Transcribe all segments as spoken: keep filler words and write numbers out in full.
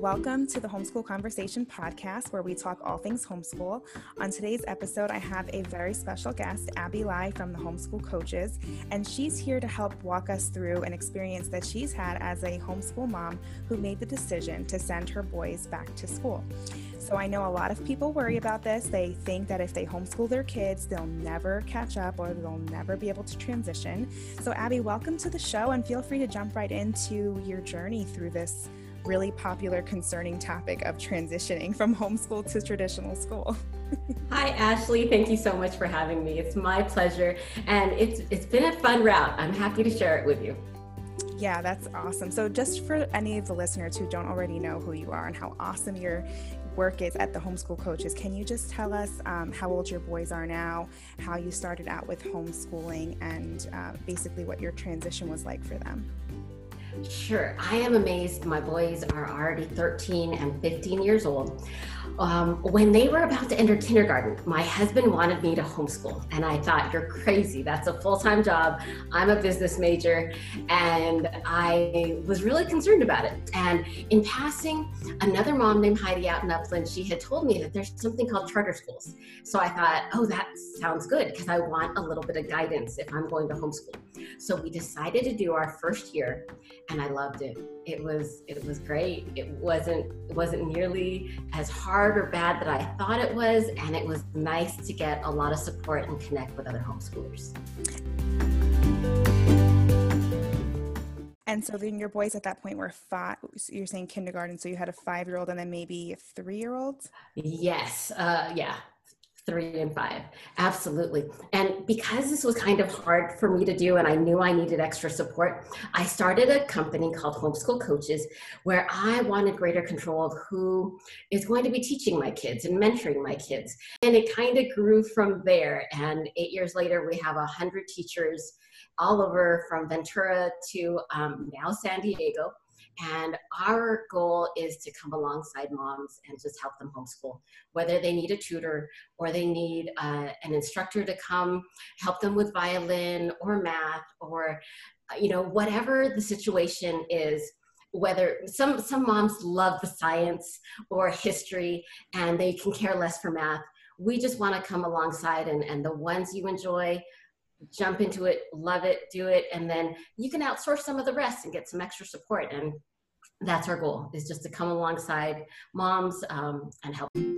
Welcome to the Homeschool Conversation podcast, where we talk all things homeschool. On today's episode, I have a very special guest, Abby Lai from the Homeschool Coaches, and she's here to help walk us through an experience that she's had as a homeschool mom who made the decision to send her boys back to school. So I know a lot of people worry about this. They think that if they homeschool their kids, they'll never catch up or they'll never be able to transition. So Abby, welcome to the show, and feel free to jump right into your journey through this really popular, concerning topic of transitioning from homeschool to traditional school. Hi, Ashley. Thank you so much for having me. It's my pleasure. And it's it's been a fun route. I'm happy to share it with you. Yeah, that's awesome. So just for any of the listeners who don't already know who you are and how awesome your work is at the Homeschool Coaches, can you just tell us um, how old your boys are now, how you started out with homeschooling, and uh, basically what your transition was like for them? Sure. I am amazed. My boys are already thirteen and fifteen years old. Um, when they were about to enter kindergarten, my husband wanted me to homeschool. And I thought, you're crazy. That's a full-time job. I'm a business major. And I was really concerned about it. And in passing, another mom named Heidi out in Upland, she had told me that there's something called charter schools. So I thought, oh, that sounds good, because I want a little bit of guidance if I'm going to homeschool. So we decided to do our first year, and I loved it. It was it was great. It wasn't it wasn't nearly as hard or bad that I thought it was, and it was nice to get a lot of support and connect with other homeschoolers. And so then your boys at that point were five, you're saying kindergarten, so you had a five-year-old and then maybe a three-year-old? Yes, uh, yeah. Three and five. Absolutely. And because this was kind of hard for me to do and I knew I needed extra support, I started a company called Homeschool Coaches, where I wanted greater control of who is going to be teaching my kids and mentoring my kids. And it kind of grew from there. And eight years later, we have a hundred teachers all over, from Ventura to um, now San Diego. And our goal is to come alongside moms and just help them homeschool, whether they need a tutor or they need uh, an instructor to come help them with violin or math, or, you know, whatever the situation is. Whether some, some moms love the science or history and they can care less for math. We just want to come alongside, and, and the ones you enjoy, jump into it, love it, do it, and then you can outsource some of the rest and get some extra support. And that's our goal, is just to come alongside moms um, and help them.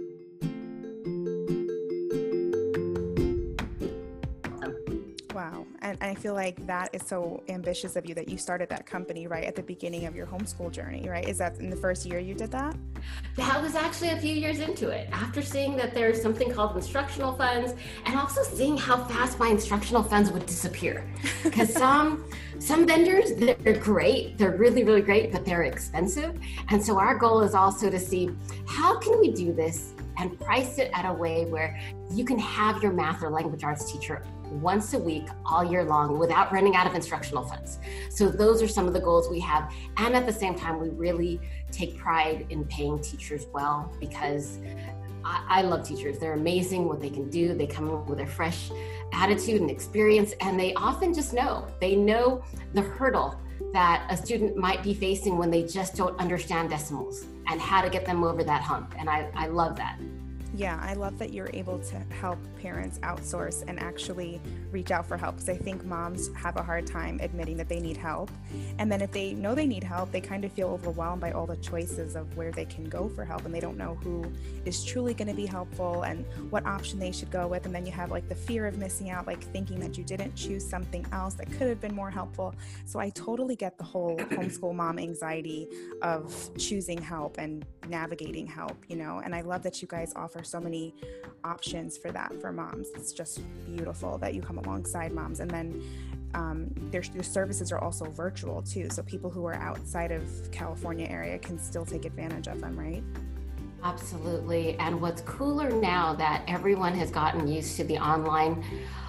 Wow. And I feel like that is so ambitious of you, that you started that company right at the beginning of your homeschool journey, right? Is that in the first year you did that? That was actually a few years into it, after seeing that there's something called instructional funds, and also seeing how fast my instructional funds would disappear. Because some some vendors, they're great, they're really, really great, but they're expensive. And so our goal is also to see, how can we do this and price it at a way where you can have your math or language arts teacher once a week all year long without running out of instructional funds. So those are some of the goals we have. And at the same time, we really take pride in paying teachers well, because I, I love teachers. They're amazing what they can do. They come in with a fresh attitude and experience, and they often just know. They know the hurdle that a student might be facing when they just don't understand decimals, and how to get them over that hump. And I, I love that. Yeah, I love that you're able to help parents outsource and actually reach out for help, because I think moms have a hard time admitting that they need help. And then if they know they need help, they kind of feel overwhelmed by all the choices of where they can go for help, and they don't know who is truly going to be helpful and what option they should go with. And then you have like the fear of missing out, like thinking that you didn't choose something else that could have been more helpful. So I totally get the whole homeschool mom anxiety of choosing help and navigating help, you know, and I love that you guys offer so many options for that for moms. It's just beautiful that you come alongside moms. And then um, their, their services are also virtual too, so people who are outside of California area can still take advantage of them, right? Absolutely. And what's cooler now that everyone has gotten used to the online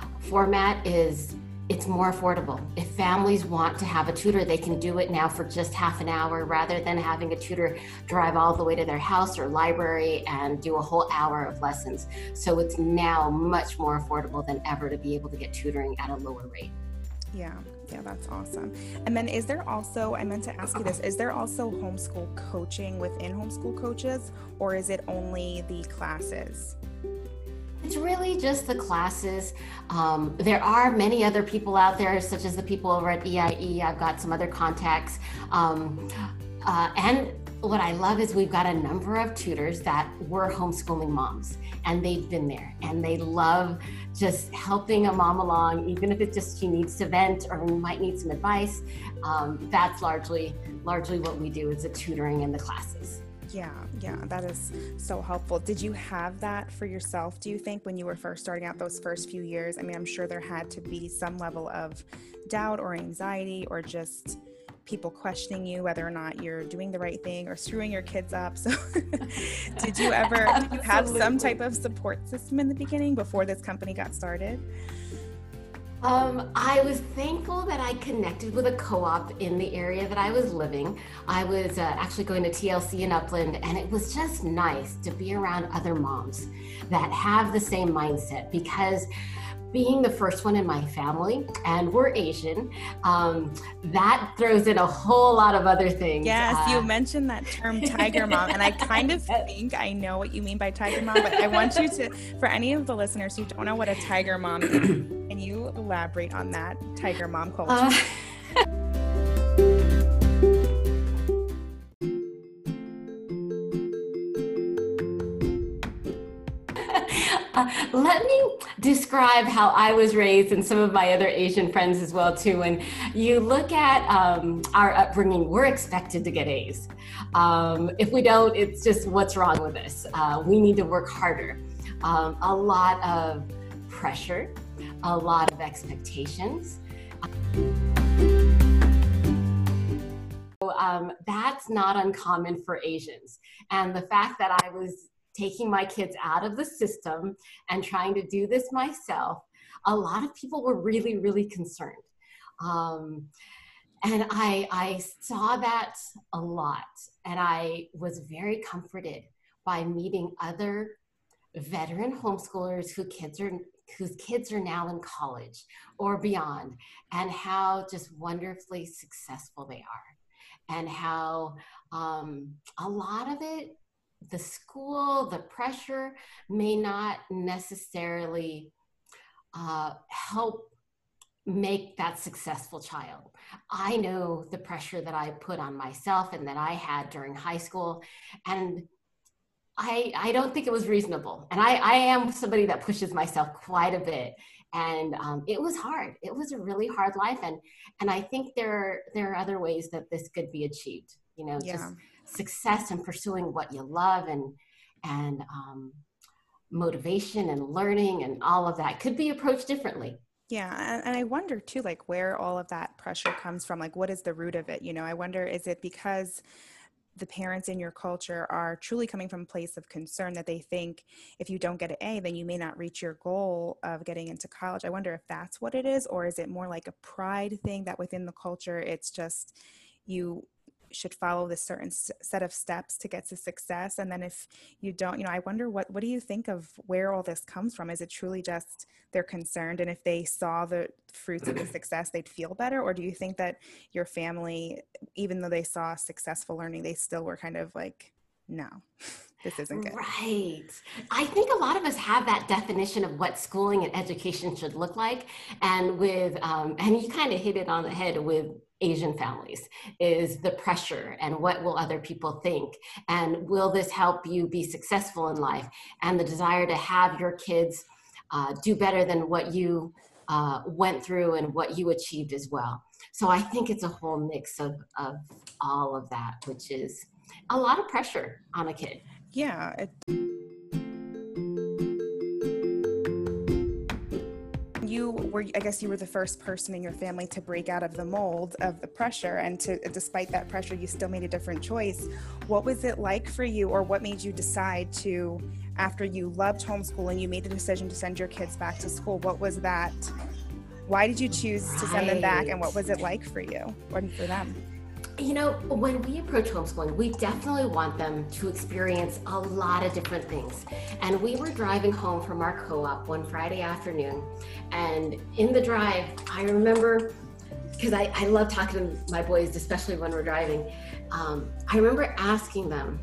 format is it's more affordable. If families want to have a tutor, they can do it now for just half an hour, rather than having a tutor drive all the way to their house or library and do a whole hour of lessons. So it's now much more affordable than ever to be able to get tutoring at a lower rate. Yeah, Yeah, that's awesome. And then is there also, I meant to ask you this, is there also homeschool coaching within Homeschool Coaches, or is it only the classes? It's really just the classes. Um, there are many other people out there, such as the people over at E I E. I've got some other contacts. Um, uh, and what I love is we've got a number of tutors that were homeschooling moms, and they've been there, and they love just helping a mom along, even if it's just she needs to vent or might need some advice. Um, that's largely, largely what we do is the tutoring and the classes. Yeah, yeah, that is so helpful. Did you have that for yourself, do you think, when you were first starting out those first few years? I mean, I'm sure there had to be some level of doubt or anxiety or just people questioning you whether or not you're doing the right thing or screwing your kids up. So did you ever did you have some type of support system in the beginning before this company got started? Um, I was thankful that I connected with a co-op in the area that I was living. I was uh, actually going to T L C in Upland, and it was just nice to be around other moms that have the same mindset, because being the first one in my family, and we're Asian, um, that throws in a whole lot of other things. Yes, uh, you mentioned that term tiger mom, and I kind of think I know what you mean by tiger mom, but I want you to, for any of the listeners who don't know what a tiger mom is, can you elaborate on that tiger mom culture? Uh, Uh, let me describe how I was raised, and some of my other Asian friends as well too. When you look at um, our upbringing, we're expected to get A's. Um, if we don't, it's just what's wrong with us. Uh, we need to work harder. Um, a lot of pressure, a lot of expectations. Um, that's not uncommon for Asians. And the fact that I was taking my kids out of the system and trying to do this myself, a lot of people were really, really concerned. Um, and I, I saw that a lot, and I was very comforted by meeting other veteran homeschoolers who kids are, whose kids are now in college or beyond, and how just wonderfully successful they are, and how um, a lot of it, the school, the pressure may not necessarily uh, help make that successful child. I know the pressure that I put on myself and that I had during high school, and I, I don't think it was reasonable. And I, I am somebody that pushes myself quite a bit. And um, it was hard. It was a really hard life. And, and I think there, there are other ways that this could be achieved, you know, yeah. just success and pursuing what you love, and, and um, motivation and learning and all of that could be approached differently. Yeah. And, and I wonder too, like, where all of that pressure comes from. Like, what is the root of it? You know, I wonder, is it because the parents in your culture are truly coming from a place of concern that they think if you don't get an A, then you may not reach your goal of getting into college? I wonder if that's what it is, or is it more like a pride thing that within the culture, it's just you should follow this certain set of steps to get to success. And then if you don't, you know, I wonder what, what do you think of where all this comes from? Is it truly just they're concerned, and if they saw the fruits of the success, they'd feel better? Or do you think that your family, even though they saw successful learning, they still were kind of like, no, this isn't good? Right. I think a lot of us have that definition of what schooling and education should look like. And with, um, and you kind of hit it on the head with Asian families, is the pressure and what will other people think, and will this help you be successful in life, and the desire to have your kids uh, do better than what you uh, went through and what you achieved as well. So I think it's a whole mix of, of all of that, which is a lot of pressure on a kid. Yeah. It- You were, I guess you were the first person in your family to break out of the mold of the pressure, and to, despite that pressure, you still made a different choice. What was it like for you, or what made you decide to, after you loved homeschooling, you made the decision to send your kids back to school? What was that? Why did you choose right. to send them back, and what was it like for you or for them? You know, when we approach homeschooling, we definitely want them to experience a lot of different things. And we were driving home from our co-op one Friday afternoon, and in the drive, I remember because I, I love talking to my boys, especially when we're driving. Um, I remember asking them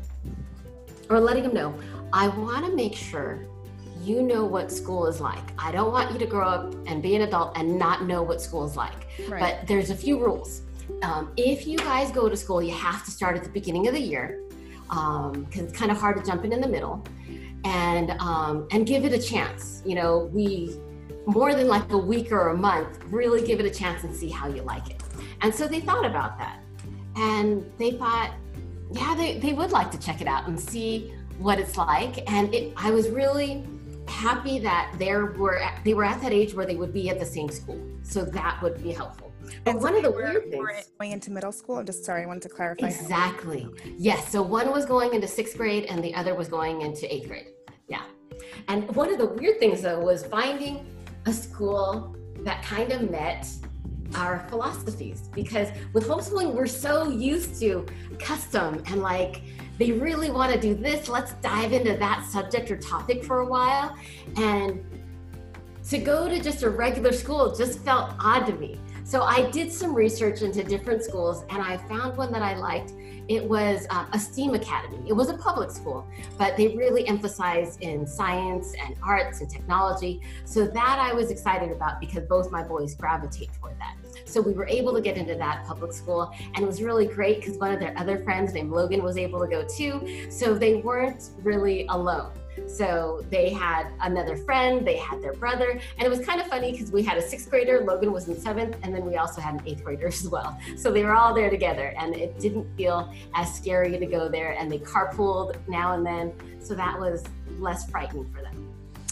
or letting them know, I want to make sure you know what school is like. I don't want you to grow up and be an adult and not know what school is like. Right. But there's a few rules. Um, if you guys go to school, you have to start at the beginning of the year, because um, it's kind of hard to jump in in the middle, and um, and give it a chance. You know, we more than like a week or a month, really give it a chance and see how you like it. And so they thought about that, and they thought, yeah, they, they would like to check it out and see what it's like. And it, I was really happy that there were they were at that age where they would be at the same school, so that would be helpful. But and one so of the were, weird things, going into middle school. I'm just sorry, I wanted to clarify. Exactly. Yes. So one was going into sixth grade, and the other was going into eighth grade. Yeah. And one of the weird things though was finding a school that kind of met our philosophies, because with homeschooling we're so used to custom and like they really want to do this, let's dive into that subject or topic for a while, and to go to just a regular school just felt odd to me. So I did some research into different schools, and I found one that I liked. It was uh, a STEAM academy. It was a public school, but they really emphasized in science and arts and technology. So that I was excited about, because both my boys gravitate toward that. So we were able to get into that public school, and it was really great because one of their other friends named Logan was able to go too. So they weren't really alone. So they had another friend, they had their brother, and it was kind of funny because we had a sixth grader, Logan was in seventh, and then we also had an eighth grader as well. So they were all there together, and it didn't feel as scary to go there, and they carpooled now and then, so that was less frightening for them.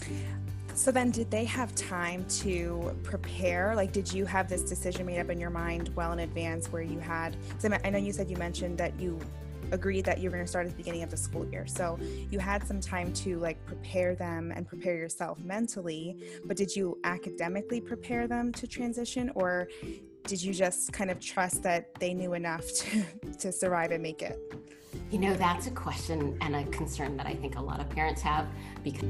So then did they have time to prepare? Like, did you have this decision made up in your mind well in advance where you had, so I know you said you mentioned that you agreed that you were going to start at the beginning of the school year. So you had some time to like prepare them and prepare yourself mentally, but did you academically prepare them to transition, or did you just kind of trust that they knew enough to, to survive and make it? You know, that's a question and a concern that I think a lot of parents have, because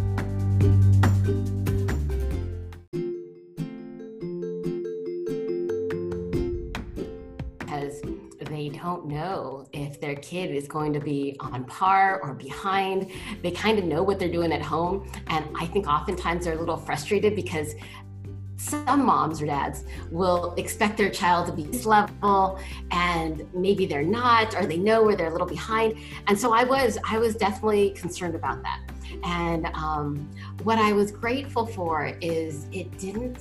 they don't know if their kid is going to be on par or behind. They kind of know what they're doing at home. And I think oftentimes they're a little frustrated because some moms or dads will expect their child to be this level, and maybe they're not, or they know where they're a little behind. And so I was, I was definitely concerned about that. And um, what I was grateful for is it didn't,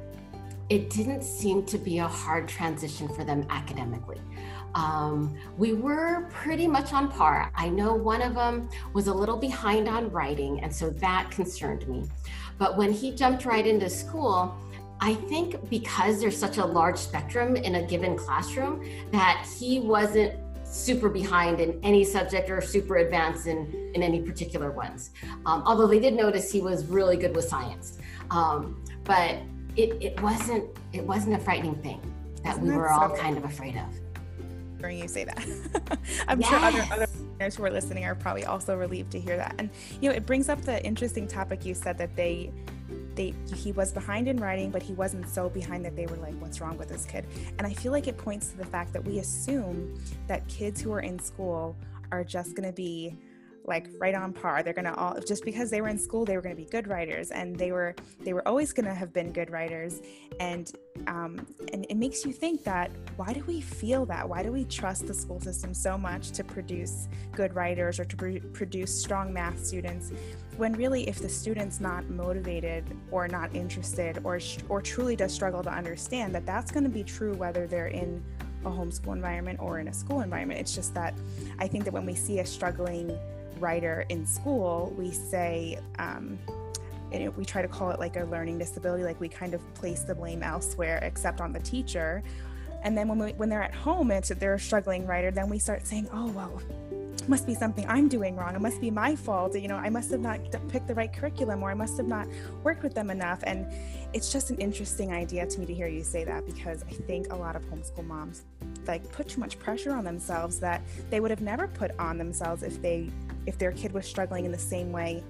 it didn't seem to be a hard transition for them academically. Um, we were pretty much on par. I know one of them was a little behind on writing, and so that concerned me. But when he jumped right into school, I think because there's such a large spectrum in a given classroom, that he wasn't super behind in any subject or super advanced in, in any particular ones. Um, although they did notice he was really good with science. Um, but it, it wasn't it wasn't a frightening thing that Isn't we were all so kind of afraid of. Hearing you say that. I'm yes. sure other other parents who are listening are probably also relieved to hear that. And you know, it brings up the interesting topic. You said that they they he was behind in writing, but he wasn't so behind that they were like, what's wrong with this kid? And I feel like it points to the fact that we assume that kids who are in school are just going to be like right on par. They're going to all, just because they were in school, they were going to be good writers, and they were they were always going to have been good writers. And um, and it makes you think that, why do we feel that? Why do we trust the school system so much to produce good writers or to pr- produce strong math students, when really if the student's not motivated or not interested or or truly does struggle to understand, that that's going to be true whether they're in a homeschool environment or in a school environment. It's just that I think that when we see a struggling writer in school, we say, um, and we try to call it like a learning disability, like we kind of place the blame elsewhere except on the teacher. And then when we, when they're at home and they're a struggling writer, then we start saying, oh, well, it must be something I'm doing wrong. It must be my fault. You know, I must have not picked the right curriculum, or I must have not worked with them enough. And it's just an interesting idea to me to hear you say that, because I think a lot of homeschool moms like put too much pressure on themselves that they would have never put on themselves if they if their kid was struggling in the same way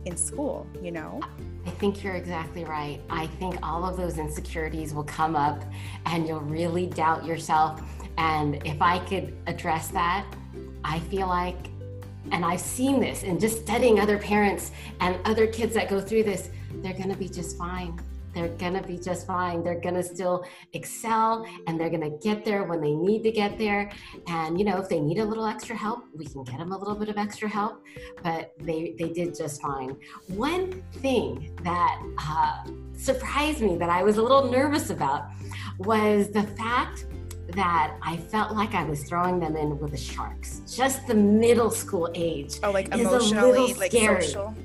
in school, you know? I think you're exactly right. I think all of those insecurities will come up and you'll really doubt yourself. And if I could address that, I feel like, and I've seen this in just studying other parents and other kids that go through this, they're gonna be just fine. They're gonna be just fine. They're gonna still excel and they're gonna get there when they need to get there. And you know, if they need a little extra help, we can get them a little bit of extra help, but they, they did just fine. One thing that uh, surprised me that I was a little nervous about was the fact that I felt like I was throwing them in with the sharks. Just the middle school age. Oh, like is emotionally, like scary. social?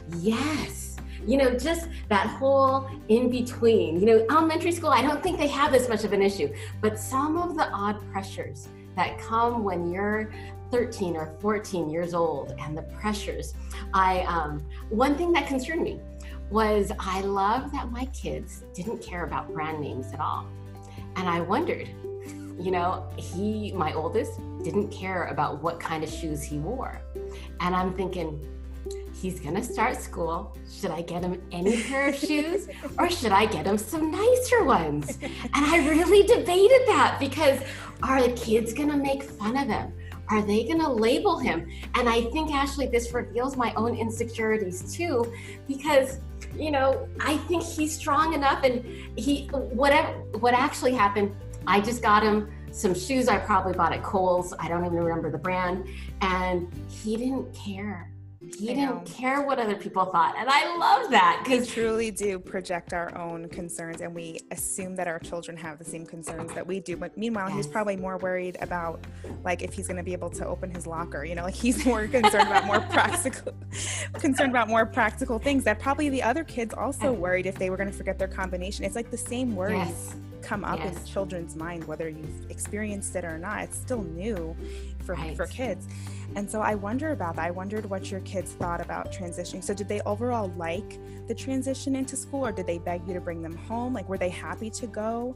Yes. You know, just that whole in between. You know, elementary school, I don't think they have this much of an issue, but some of the odd pressures that come when you're thirteen or fourteen years old and the pressures. I, um, one thing that concerned me was I love that my kids didn't care about brand names at all. And I wondered, you know, he, my oldest, didn't care about what kind of shoes he wore. And I'm thinking, he's gonna start school. Should I get him any pair of shoes or should I get him some nicer ones? And I really debated that because are the kids gonna make fun of him? Are they gonna label him? And I think, Ashley, this reveals my own insecurities too, because, you know, I think he's strong enough and he, whatever, what actually happened, I just got him some shoes I probably bought at Kohl's. I don't even remember the brand. And he didn't care. He didn't care what other people thought. And I love that. We truly do project our own concerns and we assume that our children have the same concerns that we do. But meanwhile, yes. He's probably more worried about like if he's going to be able to open his locker, you know, like he's more concerned about more practical, concerned about more practical things that probably the other kids also worried if they were going to forget their combination. It's like the same worries yes. come up yes. in children's mind, whether you've experienced it or not. It's still new for, right. for kids. And so I wonder about that. I wondered what your kids thought about transitioning. So did they overall like the transition into school or did they beg you to bring them home? Like, were they happy to go?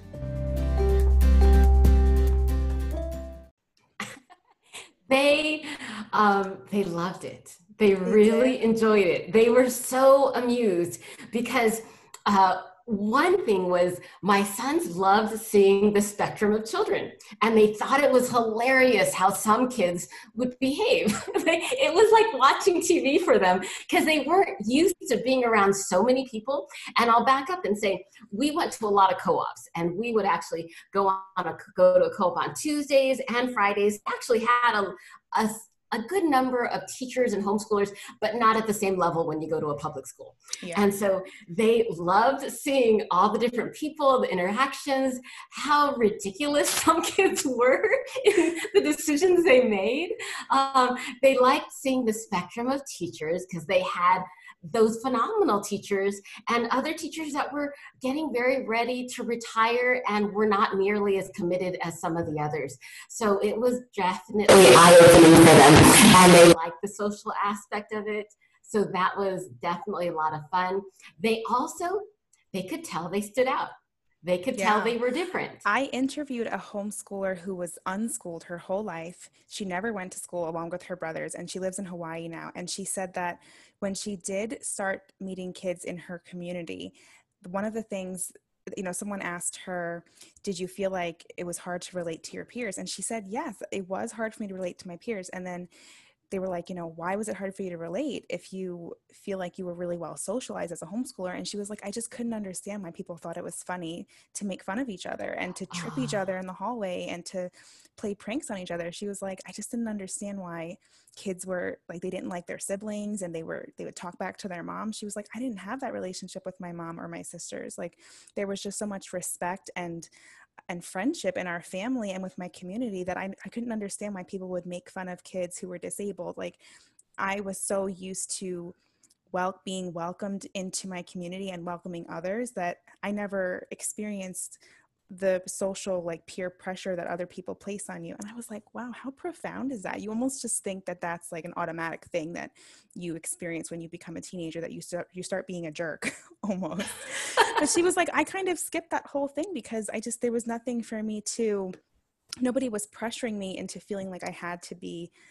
They, um, they loved it. They, they really did. enjoyed it. They were so amused because, uh, one thing was my sons loved seeing the spectrum of children and they thought it was hilarious how some kids would behave. It was like watching T V for them because they weren't used to being around so many people. And I'll back up and say, we went to a lot of co-ops and we would actually go on a, go to a co-op on Tuesdays and Fridays, actually had a, a a good number of teachers and homeschoolers, but not at the same level when you go to a public school. Yeah. And so they loved seeing all the different people, the interactions, how ridiculous some kids were in the decisions they made. Um, they liked seeing the spectrum of teachers because they had those phenomenal teachers and other teachers that were getting very ready to retire and were not nearly as committed as some of the others. So it was definitely eye-opening for them and they liked the social aspect of it. So that was definitely a lot of fun. They also, they could tell they stood out. They could yeah. tell they were different. I interviewed a homeschooler who was unschooled her whole life. She never went to school along with her brothers, and she lives in Hawaii now. And she said that when she did start meeting kids in her community, one of the things, you know, someone asked her, did you feel like it was hard to relate to your peers? And she said, yes, it was hard for me to relate to my peers. And then they were like, you know, why was it hard for you to relate if you feel like you were really well socialized as a homeschooler? And she was like, I just couldn't understand why people thought it was funny to make fun of each other and to trip each other in the hallway and to play pranks on each other. She was like, I just didn't understand why kids were like, they didn't like their siblings and they were, they would talk back to their mom. She was like, I didn't have that relationship with my mom or my sisters. Like there was just so much respect and and friendship in our family and with my community that I, I couldn't understand why people would make fun of kids who were disabled. Like I was so used to well being welcomed into my community and welcoming others that I never experienced the social like peer pressure that other people place on you. And I was like, wow, how profound is that? You almost just think that that's like an automatic thing that you experience when you become a teenager, that you start, you start being a jerk almost. But she was like, I kind of skipped that whole thing because I just, there was nothing for me to, nobody was pressuring me into feeling like I had to be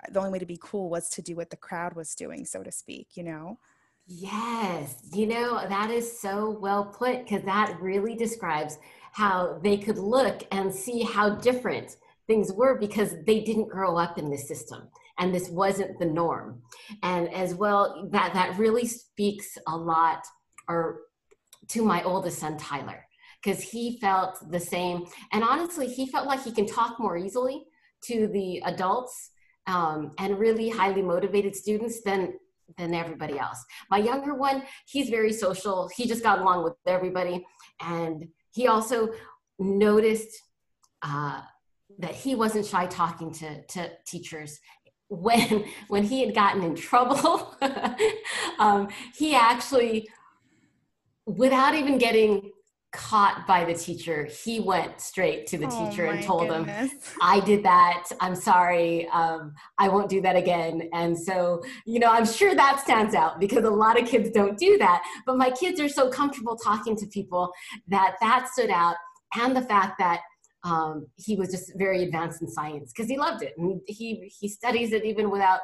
the only way to be cool was to do what the crowd was doing, so to speak, you know? Yes, you know, that is so well put, because that really describes how they could look and see how different things were because they didn't grow up in this system and this wasn't the norm. And as well, that, that really speaks a lot or to my oldest son, Tyler, because he felt the same. And honestly, he felt like he can talk more easily to the adults um, and really highly motivated students than than everybody else. My younger one, he's very social. He just got along with everybody. And he also noticed uh, that he wasn't shy talking to, to teachers. When, when he had gotten in trouble, um, he actually, without even getting caught by the teacher, he went straight to the Oh teacher and my told goodness. him, I did that, I'm sorry, um, I won't do that again. And so, you know, I'm sure that stands out because a lot of kids don't do that, but my kids are so comfortable talking to people that that stood out. And the fact that um, he was just very advanced in science because he loved it. And he, he studies it even without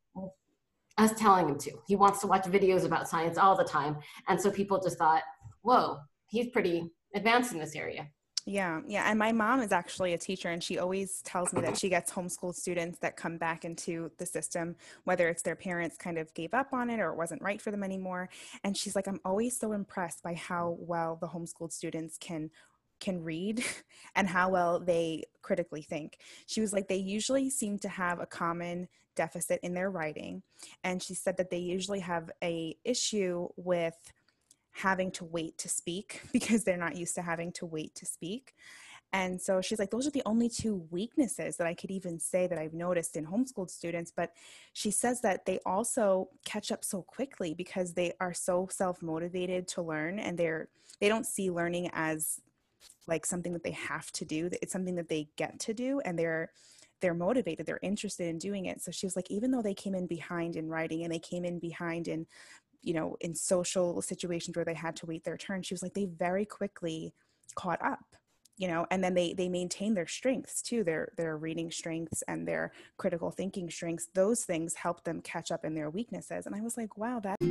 us telling him to. He wants to watch videos about science all the time. And so people just thought, whoa, he's pretty advanced in this area. Yeah, yeah. And my mom is actually a teacher, and she always tells me that she gets homeschooled students that come back into the system, whether it's their parents kind of gave up on it or it wasn't right for them anymore. And she's like, I'm always so impressed by how well the homeschooled students can can read and how well they critically think. She was like, they usually seem to have a common deficit in their writing. And she said that they usually have a issue with having to wait to speak because they're not used to having to wait to speak. And so she's like, those are the only two weaknesses that I could even say that I've noticed in homeschooled students. But she says that they also catch up so quickly because they are so self-motivated to learn, and they're, they don't see learning as like something that they have to do. It's something that they get to do, and they're they're motivated, they're interested in doing it. So she was like, even though they came in behind in writing and they came in behind in, you know, in social situations where they had to wait their turn, she was like, they very quickly caught up, you know, and then they they maintain their strengths too, their their reading strengths and their critical thinking strengths. Those things help them catch up in their weaknesses. And I was like, wow, that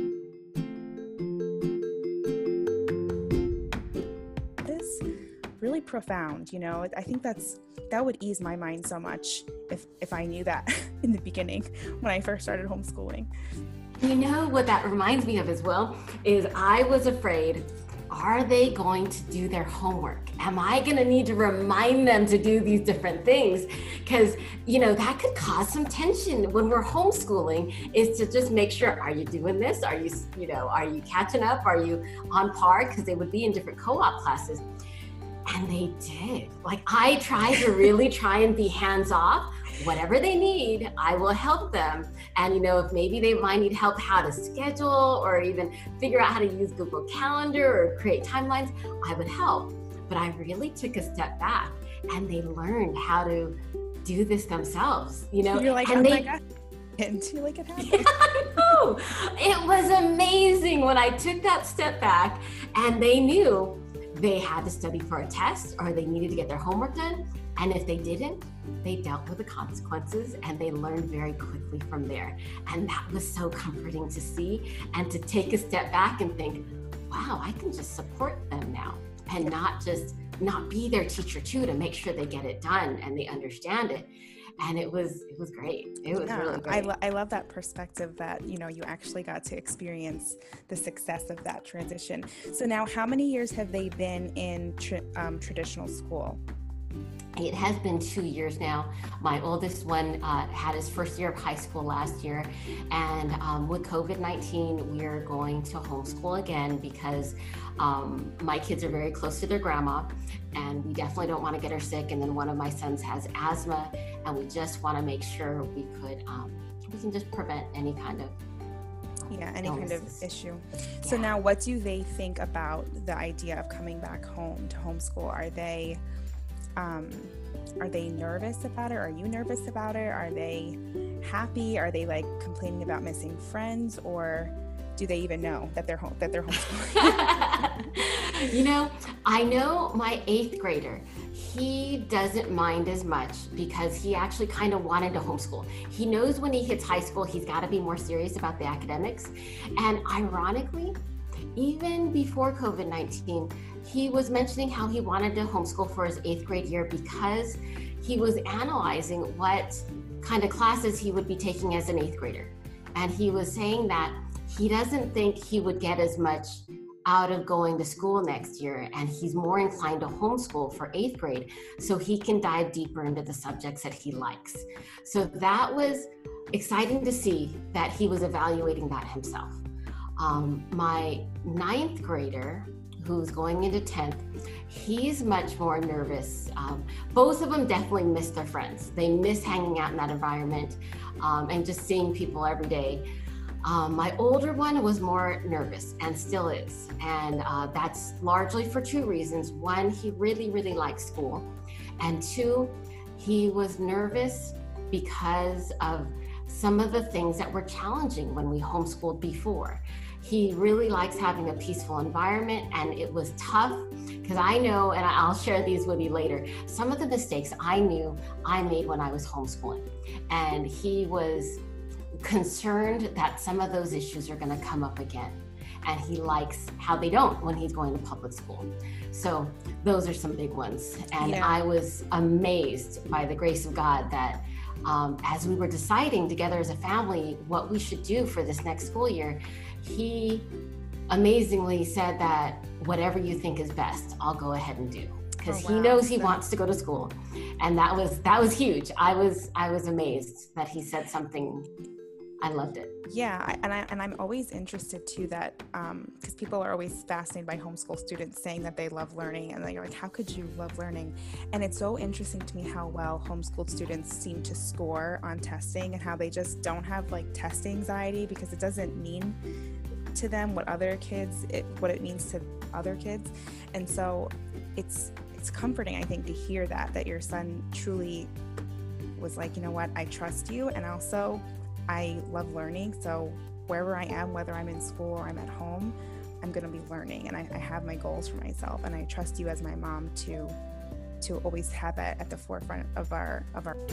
is really profound, you know. I think that's that would ease my mind so much if if I knew that in the beginning when I first started homeschooling. You know what that reminds me of as well is I was afraid, are they going to do their homework? Am I going to need to remind them to do these different things? Because, you know, that could cause some tension when we're homeschooling, is to just make sure, are you doing this? Are you, you know, are you catching up? Are you on par? Because they would be in different co-op classes. And they did. Like, I tried to really try and be hands off. Whatever they need, I will help them. And, you know, if maybe they might need help how to schedule or even figure out how to use Google Calendar or create timelines, I would help. But I really took a step back, and they learned how to do this themselves, you know. You're like, and oh they, my God. And you're like, it happened. Yeah, I know. It was amazing when I took that step back and they knew they had to study for a test or they needed to get their homework done. And if they didn't, they dealt with the consequences, and they learned very quickly from there. And that was so comforting to see, and to take a step back and think, wow, I can just support them now and not just not be their teacher too, to make sure they get it done and they understand it. And it was, it was great. It was yeah, really great. I, lo- I love that perspective that, you know, you actually got to experience the success of that transition. So now, how many years have they been in tra- um, traditional school? It has been two years now. My oldest one uh, had his first year of high school last year. And um, with COVID nineteen, we are going to homeschool again because um, my kids are very close to their grandma, and we definitely don't want to get her sick. And then one of my sons has asthma, and we just want to make sure we could, um, we can just prevent any kind of Yeah, any illnesses. kind of issue. So Yeah. now, what do they think about the idea of coming back home to homeschool? Are they Um, are they nervous about it? Are you nervous about it? Are they happy? Are they like complaining about missing friends? Or do they even know that they're home, that they're homeschooling? You know, I know my eighth grader, he doesn't mind as much because he actually kind of wanted to homeschool. He knows when he hits high school, he's got to be more serious about the academics. And ironically, even before COVID nineteen, he was mentioning how he wanted to homeschool for his eighth grade year because he was analyzing what kind of classes he would be taking as an eighth grader. And he was saying that he doesn't think he would get as much out of going to school next year, and he's more inclined to homeschool for eighth grade so he can dive deeper into the subjects that he likes. So that was exciting to see that he was evaluating that himself. Um, my ninth grader, who's going into tenth, he's much more nervous. Um, both of them definitely miss their friends. They miss hanging out in that environment um, and just seeing people every day. Um, my older one was more nervous and still is. And uh, that's largely for two reasons. One, he really, really likes school. And two, he was nervous because of some of the things that were challenging when we homeschooled before. He really likes having a peaceful environment, and it was tough because I know, and I'll share these with you later, some of the mistakes I knew I made when I was homeschooling. And he was concerned that some of those issues are going to come up again. And he likes how they don't when he's going to public school. So those are some big ones. And yeah. I was amazed by the grace of God that um, as we were deciding together as a family what we should do for this next school year, he amazingly said that whatever you think is best, I'll go ahead and do. Because oh, wow. he knows he so... wants to go to school. And that was that was huge. I was I was amazed that he said something. I loved it. Yeah, I, and I and I'm always interested too that because um, people are always fascinated by homeschool students saying that they love learning, and they're like, how could you love learning? And it's so interesting to me how well homeschooled students seem to score on testing, and how they just don't have like test anxiety because it doesn't mean to them what other kids it what it means to other kids. And so it's it's comforting, I think, to hear that that your son truly was like, you know what, I trust you, and also I love learning, so wherever I am, whether I'm in school or I'm at home, I'm going to be learning, and I, I have my goals for myself, and I trust you as my mom to to always have that at the forefront of our of our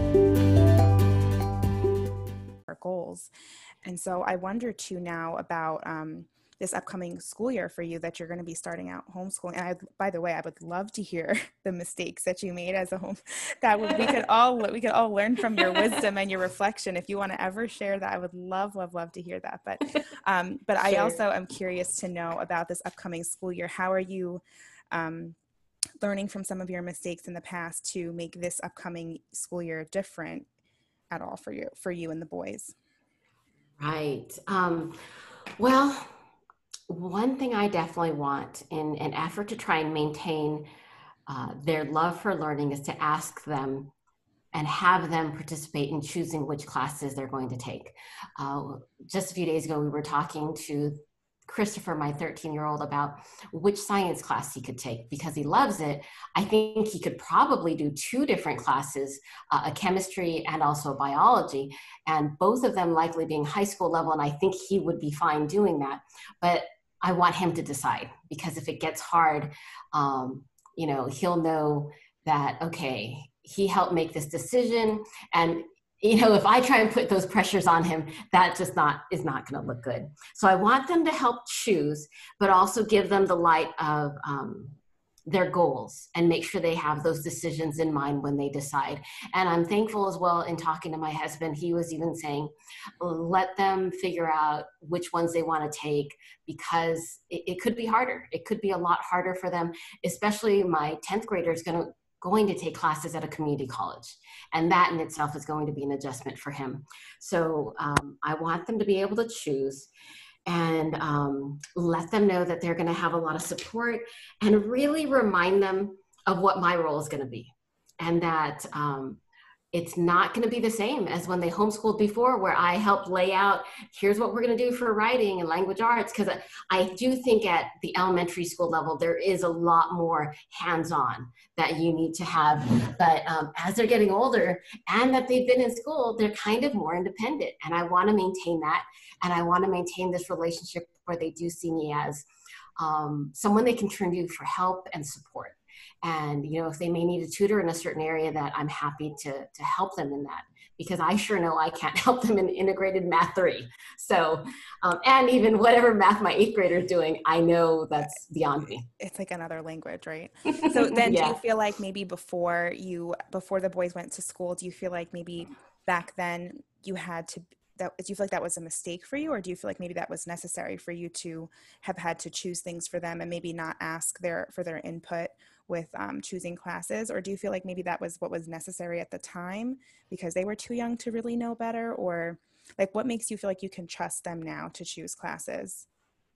our goals. And so I wonder too now about um, this upcoming school year for you that you're going to be starting out homeschooling. And I, by the way, I would love to hear the mistakes that you made as a home. That would, we could all we could all learn from your wisdom and your reflection. If you want to ever share that, I would love, love, love to hear that. But, um, but sure. I also am curious to know about this upcoming school year. How are you um, learning from some of your mistakes in the past to make this upcoming school year different at all for you, for you and the boys? Right. Um, well. One thing I definitely want in an effort to try and maintain uh, their love for learning is to ask them and have them participate in choosing which classes they're going to take. Uh, just a few days ago, we were talking to Christopher, my thirteen-year-old, about which science class he could take because he loves it. I think he could probably do two different classes, uh, a chemistry and also a biology, and both of them likely being high school level, and I think he would be fine doing that. But I want him to decide, because if it gets hard, um, you know, he'll know that, okay, he helped make this decision. And, you know, if I try and put those pressures on him, that just not is not going to look good. So I want them to help choose, but also give them the light of um, their goals and make sure they have those decisions in mind when they decide. And I'm thankful as well in talking to my husband, he was even saying, let them figure out which ones they want to take, because it, it could be harder. It could be a lot harder for them, especially my tenth grader is going to going to take classes at a community college. And that in itself is going to be an adjustment for him. So um, I want them to be able to choose and um, let them know that they're going to have a lot of support, and really remind them of what my role is going to be. And that um, it's not going to be the same as when they homeschooled before, where I helped lay out, here's what we're going to do for writing and language arts. Because I, I do think at the elementary school level, there is a lot more hands-on that you need to have. But um, as they're getting older and that they've been in school, they're kind of more independent. And I want to maintain that. And I want to maintain this relationship where they do see me as um, someone they can turn to for help and support. And, you know, if they may need a tutor in a certain area, that I'm happy to, to help them in that, because I sure know I can't help them in integrated math three. So, um, and even whatever math my eighth grader is doing, I know that's beyond me. It's like another language, right? So then Yeah. do you feel like maybe before you, before the boys went to school, do you feel like maybe back then you had to, that, do you feel like that was a mistake for you? Or do you feel like maybe that was necessary for you to have had to choose things for them and maybe not ask their, for their input with um, choosing classes? Or do you feel like maybe that was what was necessary at the time because they were too young to really know better? Or like, what makes you feel like you can trust them now to choose classes?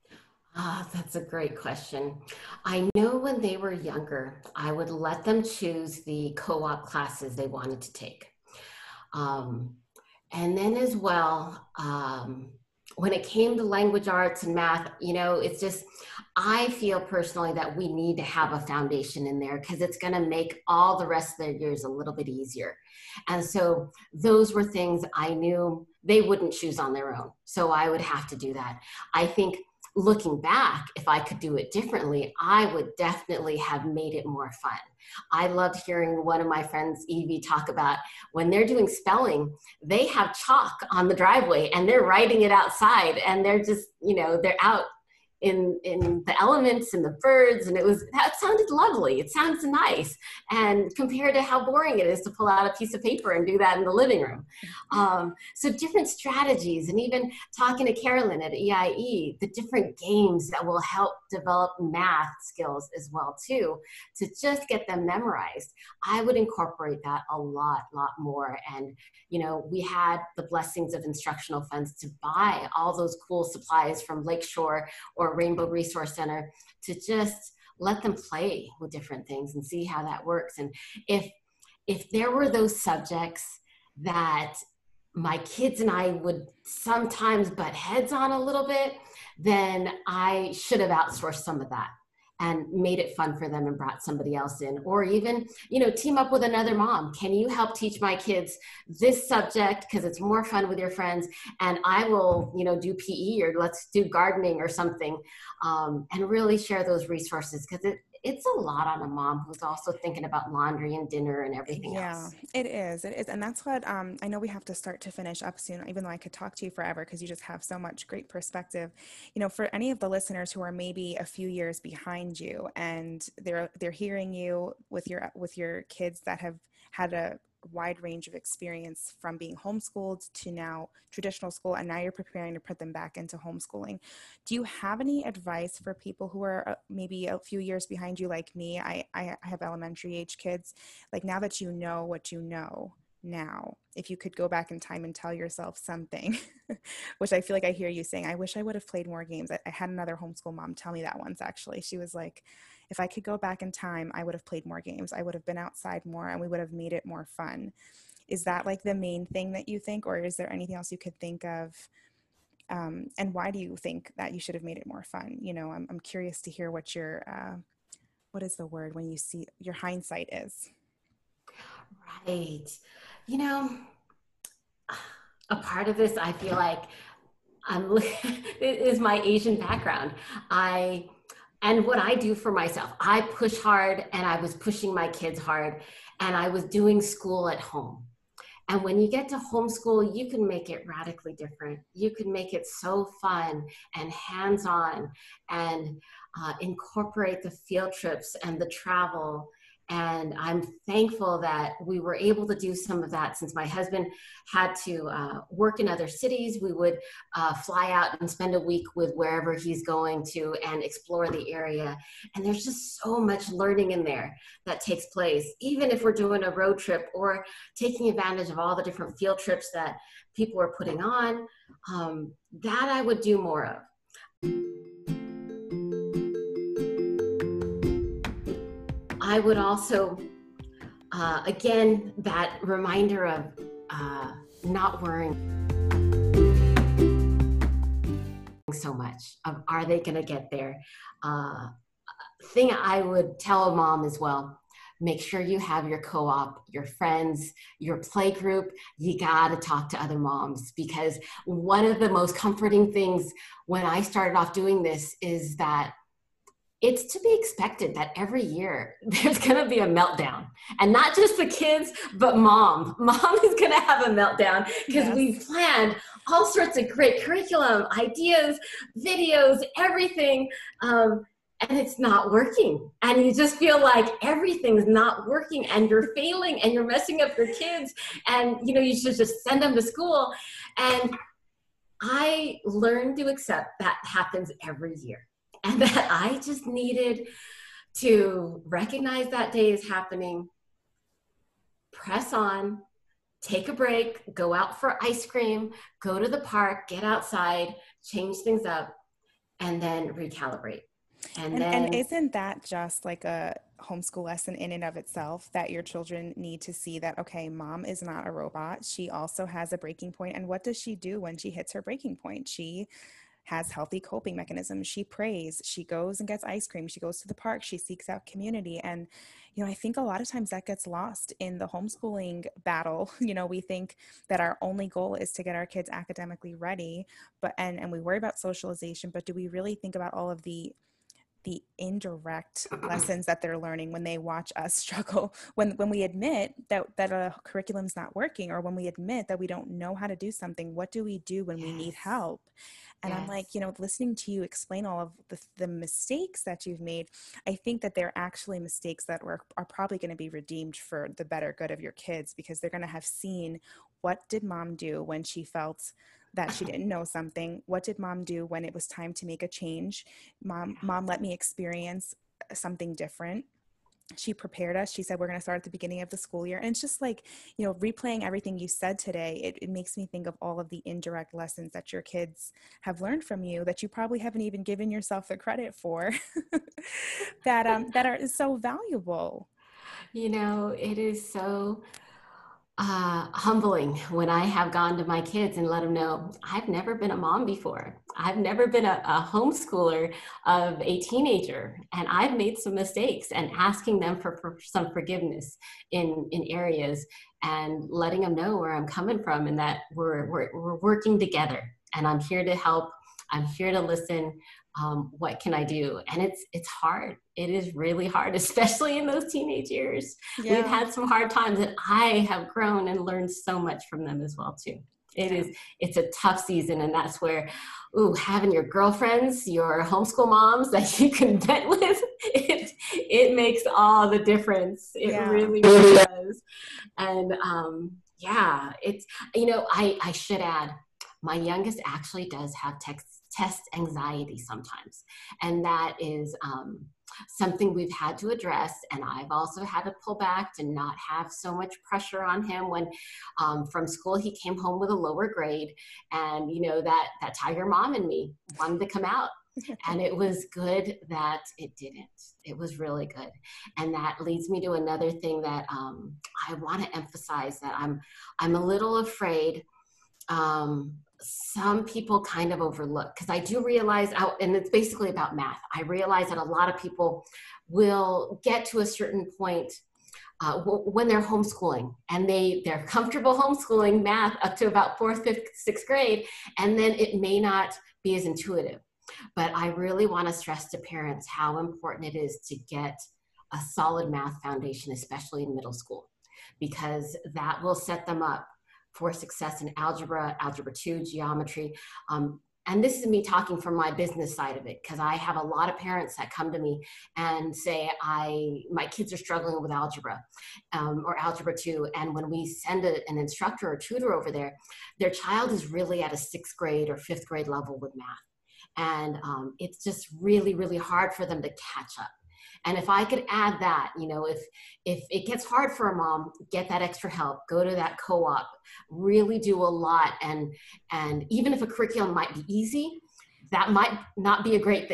Ah, that's a great question. I know when they were younger, I would let them choose the co-op classes they wanted to take. Um, and then as well, um, when it came to language arts and math, you know, it's just, I feel personally that we need to have a foundation in there because it's going to make all the rest of their years a little bit easier. And so those were things I knew they wouldn't choose on their own. So I would have to do that. I think looking back, if I could do it differently, I would definitely have made it more fun. I loved hearing one of my friends, Evie, talk about when they're doing spelling, they have chalk on the driveway and they're writing it outside, and they're just, you know, they're out in in the elements and the birds, and it was, that sounded lovely. It sounds nice. And compared to how boring it is to pull out a piece of paper and do that in the living room. Um, so different strategies, and even talking to Carolyn at E I E, the different games that will help develop math skills as well too, to just get them memorized. I would incorporate that a lot, lot more. And, you know, we had the blessings of instructional funds to buy all those cool supplies from Lakeshore or Rainbow Resource Center to just let them play with different things and see how that works. And if if there were those subjects that my kids and I would sometimes butt heads on a little bit, then I should have outsourced some of that and made it fun for them and brought somebody else in. Or even, you know, team up with another mom. Can you help teach my kids this subject because it's more fun with your friends? And I will, you know, do P E, or let's do gardening or something, um, and really share those resources, because it, it's a lot on a mom who's also thinking about laundry and dinner and everything Yeah, else. it is. It is. And that's what um, I know we have to start to finish up soon, even though I could talk to you forever because you just have so much great perspective. You know, for any of the listeners who are maybe a few years behind you and they're they're hearing you with your with your kids that have had a wide range of experience from being homeschooled to now traditional school, and now you're preparing to put them back into homeschooling. Do you have any advice for people who are uh, maybe a few years behind you like me? I, I have elementary age kids. Like, now that you know what you know now, if you could go back in time and tell yourself something, which I feel like I hear you saying, I wish I would have played more games. I, I had another homeschool mom tell me that once, actually. She was like, if I could go back in time, I would have played more games. I would have been outside more and we would have made it more fun. Is that like the main thing that you think, or is there anything else you could think of? Um, and why do you think that you should have made it more fun? You know, I'm, I'm curious to hear what your, uh, what is the word when you see your hindsight is? Right. You know, a part of this, I feel like I'm, it is my Asian background. I, and what I do for myself, I push hard, and I was pushing my kids hard, and I was doing school at home. And when you get to homeschool, you can make it radically different. You can make it so fun and hands-on, and uh, incorporate the field trips and the travel. And I'm thankful that we were able to do some of that. Since my husband had to uh, work in other cities, we would uh, fly out and spend a week with wherever he's going to and explore the area. And there's just so much learning in there that takes place, even if we're doing a road trip or taking advantage of all the different field trips that people are putting on. Um, that I would do more of. I would also uh, again, that reminder of uh, not worrying so much of, are they going to get there? Uh, thing I would tell a mom as well, make sure you have your co-op, your friends, your play group. You got to talk to other moms, because one of the most comforting things when I started off doing this is that it's to be expected that every year there's going to be a meltdown, and not just the kids, but mom. Mom is going to have a meltdown because yes. we've planned all sorts of great curriculum, ideas, videos, everything. Um, and it's not working. And you just feel like everything's not working, and you're failing, and you're messing up your kids. And, you know, you should just send them to school. And I learned to accept that happens every year. And that I just needed to recognize that day is happening, press on, take a break, go out for ice cream, go to the park, get outside, change things up, and then recalibrate. And, and, then, and isn't that just like a homeschool lesson in and of itself, that your children need to see that, okay, mom is not a robot. She also has a breaking point. And what does she do when she hits her breaking point? She has healthy coping mechanisms. She prays, she goes and gets ice cream, she goes to the park, she seeks out community. And, you know, I think a lot of times that gets lost in the homeschooling battle. You know, we think that our only goal is to get our kids academically ready, but, and, and we worry about socialization, but do we really think about all of the the indirect lessons that they're learning when they watch us struggle, when when we admit that that a curriculum's not working, or when we admit that we don't know how to do something? What do we do when yes. we need help? And yes. I'm like, you know, listening to you explain all of the, the mistakes that you've made, I think that they're actually mistakes that were, are probably going to be redeemed for the better good of your kids, because they're going to have seen, what did mom do when she felt that she didn't know something? What did mom do when it was time to make a change? Mom, mom let me experience something different. She prepared us. She said, we're going to start at the beginning of the school year. And it's just like, you know, replaying everything you said today, it, it makes me think of all of the indirect lessons that your kids have learned from you that you probably haven't even given yourself the credit for, that, um, that are so valuable. You know, it is so uh, humbling when I have gone to my kids and let them know, I've never been a mom before. I've never been a, a homeschooler of a teenager, and I've made some mistakes, and asking them for, for some forgiveness in, in areas, and letting them know where I'm coming from, and that we're, we're, we're working together, and I'm here to help. I'm here to listen. Um, what can I do? And it's, it's hard. It is really hard, especially in those teenage years. Yeah. We've had some hard times, and I have grown and learned so much from them as well too. It yeah. is, it's a tough season. And that's where, ooh, having your girlfriends, your homeschool moms that you can vent with, it, it makes all the difference. It yeah. really, really does. And um, yeah, it's, you know, I, I should add, my youngest actually does have text test anxiety sometimes. And that is um, something we've had to address. And I've also had to pull back to not have so much pressure on him. When um, from school, he came home with a lower grade, and, you know, that, that tiger mom in me wanted to come out. And it was good that it didn't. It was really good. And that leads me to another thing that um, I want to emphasize, that I'm, I'm a little afraid um, some people kind of overlook, because I do realize, out, and it's basically about math. I realize that a lot of people will get to a certain point uh, w- when they're homeschooling, and they, they're comfortable homeschooling math up to about fourth, fifth, sixth grade, and then it may not be as intuitive. But I really want to stress to parents how important it is to get a solid math foundation, especially in middle school, because that will set them up for success in algebra, algebra two, geometry. Um, and this is me talking from my business side of it, because I have a lot of parents that come to me and say, I, my kids are struggling with algebra um, or algebra two. And when we send a, an instructor or tutor over there, their child is really at a sixth grade or fifth grade level with math. And um, it's just really, really hard for them to catch up. And if I could add that, you know, if if it gets hard for a mom, get that extra help, go to that co-op, really do a lot. And, and even if a curriculum might be easy, that might not be a great thing.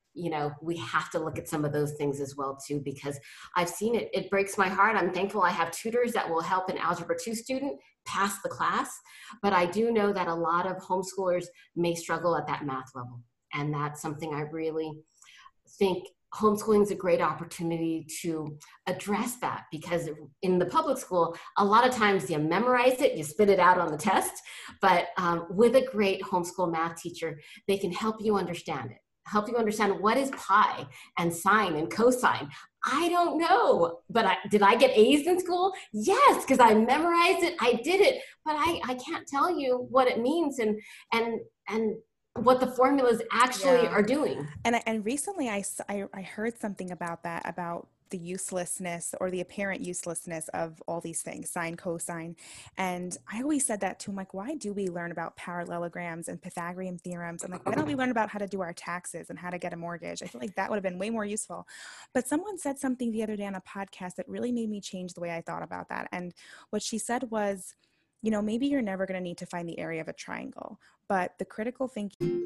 you know, we have to look at some of those things as well too, because I've seen it. It breaks my heart. I'm thankful I have tutors that will help an Algebra two student pass the class, but I do know that a lot of homeschoolers may struggle at that math level. And that's something I really think homeschooling is a great opportunity to address that, because in the public school, a lot of times you memorize it, you spit it out on the test, but um, with a great homeschool math teacher, they can help you understand it. Help you understand what is pi and sine and cosine. I don't know, but I, did I get A's in school? Yes, because I memorized it, I did it, but I, I can't tell you what it means and and and what the formulas actually Yeah. are doing. And and recently I, s- I I heard something about that, about the uselessness or the apparent uselessness of all these things, sine, cosine. And I always said that too. I'm like, why do we learn about parallelograms and Pythagorean theorems? I'm like, why don't we learn about how to do our taxes and how to get a mortgage? I feel like that would have been way more useful. But someone said something the other day on a podcast that really made me change the way I thought about that. And what she said was, you know, maybe you're never going to need to find the area of a triangle, but the critical thinking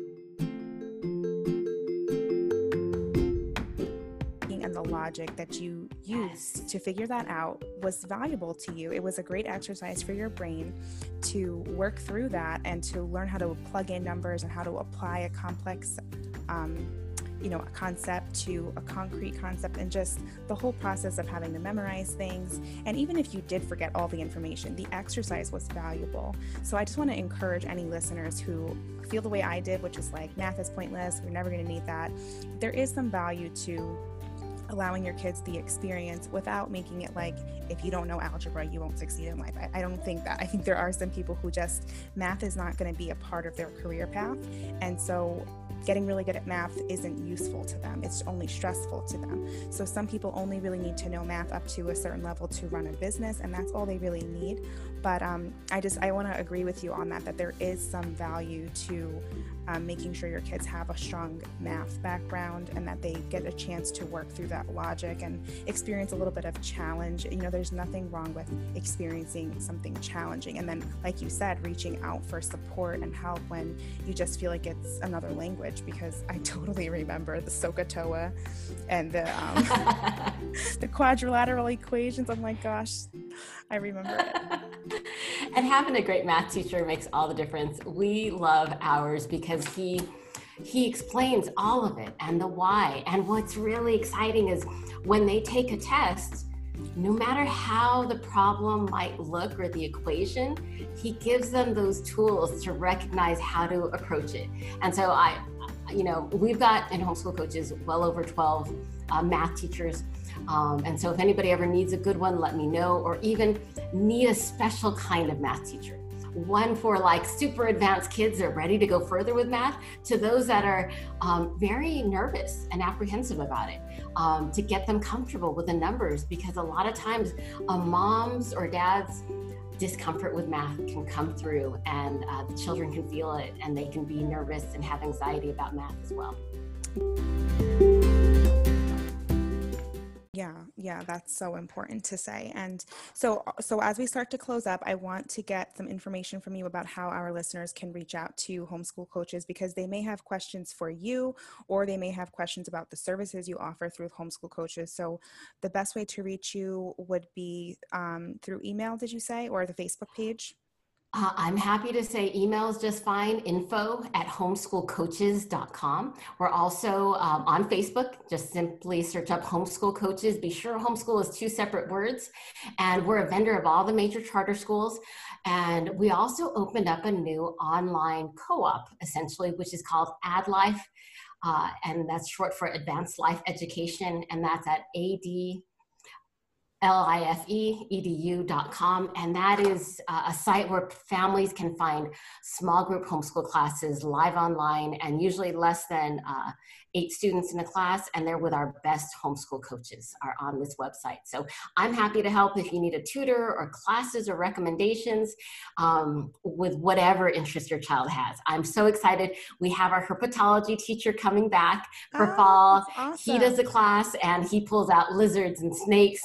and the logic that you used to figure that out was valuable to you. It was a great exercise for your brain to work through that and to learn how to plug in numbers and how to apply a complex um, you know, a concept to a concrete concept, and just the whole process of having to memorize things. And even if you did forget all the information, the exercise was valuable. So I just want to encourage any listeners who feel the way I did, which is like, math is pointless, we're never going to need that. There is some value to allowing your kids the experience without making it like, if you don't know algebra, you won't succeed in life. I, I don't think that. I think there are some people who just, math is not going to be a part of their career path. And so getting really good at math isn't useful to them. It's only stressful to them. So some people only really need to know math up to a certain level to run a business, and that's all they really need. But um, I just, I want to agree with you on that, that there is some value to um, making sure your kids have a strong math background and that they get a chance to work through that logic and experience a little bit of challenge. You know, there's nothing wrong with experiencing something challenging. And then, like you said, reaching out for support and help when you just feel like it's another language, because I totally remember the SOHCAHTOA and the, um, the quadrilateral equations. Oh my gosh, I remember it. And having a great math teacher makes all the difference. We love ours because he he explains all of it and the why. And what's really exciting is when they take a test, no matter how the problem might look or the equation, he gives them those tools to recognize how to approach it. And so I, you know, we've got in Homeschool Coaches well over twelve uh, math teachers. Um, and so if anybody ever needs a good one, let me know, or even need a special kind of math teacher. One for like super advanced kids that are ready to go further with math, to those that are um, very nervous and apprehensive about it, um, to get them comfortable with the numbers, because a lot of times a mom's or dad's discomfort with math can come through, and uh, the children can feel it, and they can be nervous and have anxiety about math as well. Yeah, yeah, that's so important to say. And so, so as we start to close up, I want to get some information from you about how our listeners can reach out to Homeschool Coaches, because they may have questions for you, or they may have questions about the services you offer through Homeschool Coaches. So the best way to reach you would be um, through email, did you say, or the Facebook page? Uh, I'm happy to say email is just fine, info at homeschool coaches dot com. We're also um, on Facebook. Just simply search up Homeschool Coaches. Be sure homeschool is two separate words. And we're a vendor of all the major charter schools. And we also opened up a new online co-op, essentially, which is called AdLife. Uh, and that's short for Advanced Life Education. And that's at A D L I F E E D U dot com, and that is uh, a site where families can find small group homeschool classes live online, and usually less than uh, eight students in a class, and they're with our best homeschool coaches are on this website. So I'm happy to help if you need a tutor or classes or recommendations um, with whatever interest your child has. I'm so excited. We have our herpetology teacher coming back for Oh, fall. that's awesome. He does a class and he pulls out lizards and snakes, and he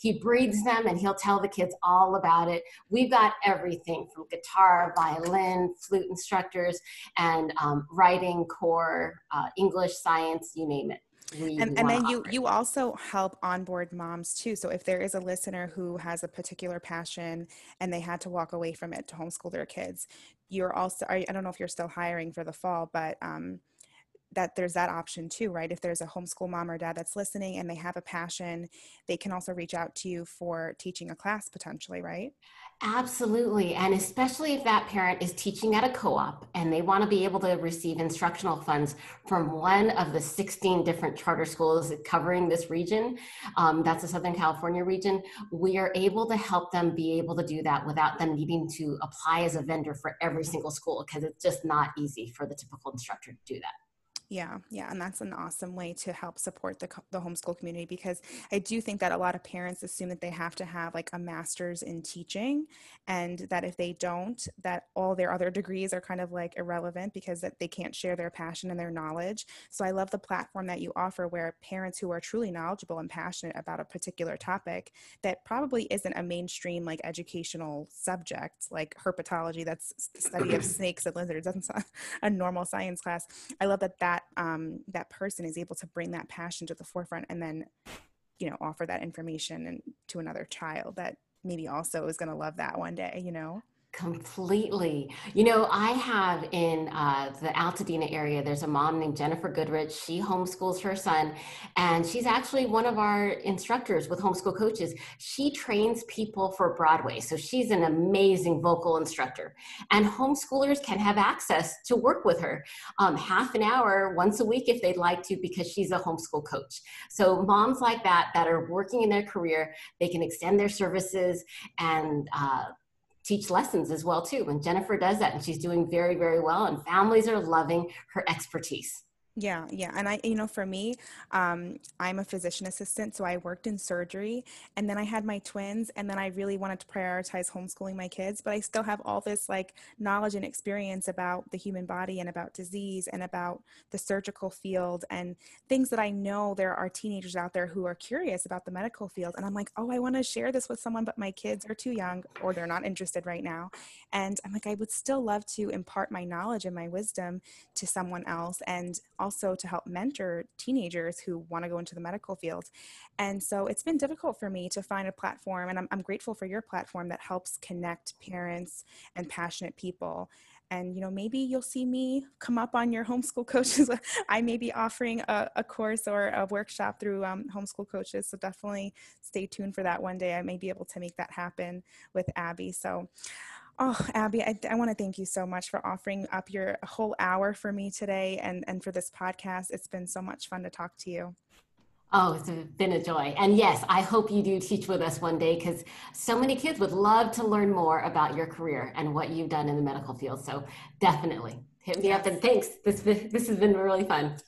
He breeds them and he'll tell the kids all about it. We've got everything from guitar, violin, flute instructors, and um, writing, core, uh, English, science, you name it. We, and we and then you offer. you also help onboard moms too. So if there is a listener who has a particular passion and they had to walk away from it to homeschool their kids, you're also, I, I don't know if you're still hiring for the fall, but um, that there's that option too, right? If there's a homeschool mom or dad that's listening and they have a passion, they can also reach out to you for teaching a class potentially, right? Absolutely. And especially if that parent is teaching at a co-op and they want to be able to receive instructional funds from one of the sixteen different charter schools covering this region, um, that's the Southern California region, we are able to help them be able to do that without them needing to apply as a vendor for every single school, because it's just not easy for the typical instructor to do that. Yeah, yeah, and that's an awesome way to help support the, the homeschool community, because I do think that a lot of parents assume that they have to have like a master's in teaching, and that if they don't, that all their other degrees are kind of like irrelevant because that they can't share their passion and their knowledge. So I love the platform that you offer where parents who are truly knowledgeable and passionate about a particular topic that probably isn't a mainstream like educational subject like herpetology, that's the study of snakes and lizards, that's not a normal science class. I love that that um, that person is able to bring that passion to the forefront and then, you know, offer that information and to another child that maybe also is going to love that one day, you know? Completely. You know, I have in uh, the Altadena area, there's a mom named Jennifer Goodrich. She homeschools her son, and she's actually one of our instructors with Homeschool Coaches. She trains people for Broadway. So she's an amazing vocal instructor, and homeschoolers can have access to work with her um, half an hour once a week if they'd like to, because she's a homeschool coach. So moms like that, that are working in their career, they can extend their services and uh, teach lessons as well too. And Jennifer does that, and she's doing very, very well, and families are loving her expertise. Yeah, yeah. And I, you know, for me, um, I'm a physician assistant, so I worked in surgery, and then I had my twins, and then I really wanted to prioritize homeschooling my kids, but I still have all this like knowledge and experience about the human body and about disease and about the surgical field and things that I know there are teenagers out there who are curious about the medical field. And I'm like, oh, I want to share this with someone, but my kids are too young or they're not interested right now. And I'm like, I would still love to impart my knowledge and my wisdom to someone else, and also to help mentor teenagers who want to go into the medical field. And so it's been difficult for me to find a platform, and I'm, I'm grateful for your platform that helps connect parents and passionate people. And, you know, maybe you'll see me come up on your Homeschool Coaches. I may be offering a, a course or a workshop through um, Homeschool Coaches. So definitely stay tuned for that one day. I may be able to make that happen with Abby. So oh, Abby, I, I want to thank you so much for offering up your whole hour for me today and, and for this podcast. It's been so much fun to talk to you. Oh, it's been a joy. And yes, I hope you do teach with us one day, because so many kids would love to learn more about your career and what you've done in the medical field. So definitely hit me Yes. up, and thanks. This, this has been really fun.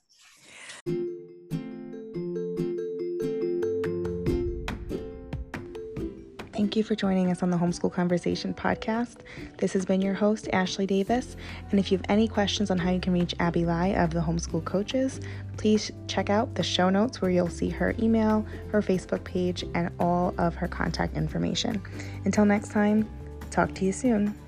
Thank you for joining us on the Homeschool Conversation podcast. This has been your host, Ashley Davis. And if you have any questions on how you can reach Abby Lai of the Homeschool Coaches, please check out the show notes where you'll see her email, her Facebook page, and all of her contact information. Until next time, talk to you soon.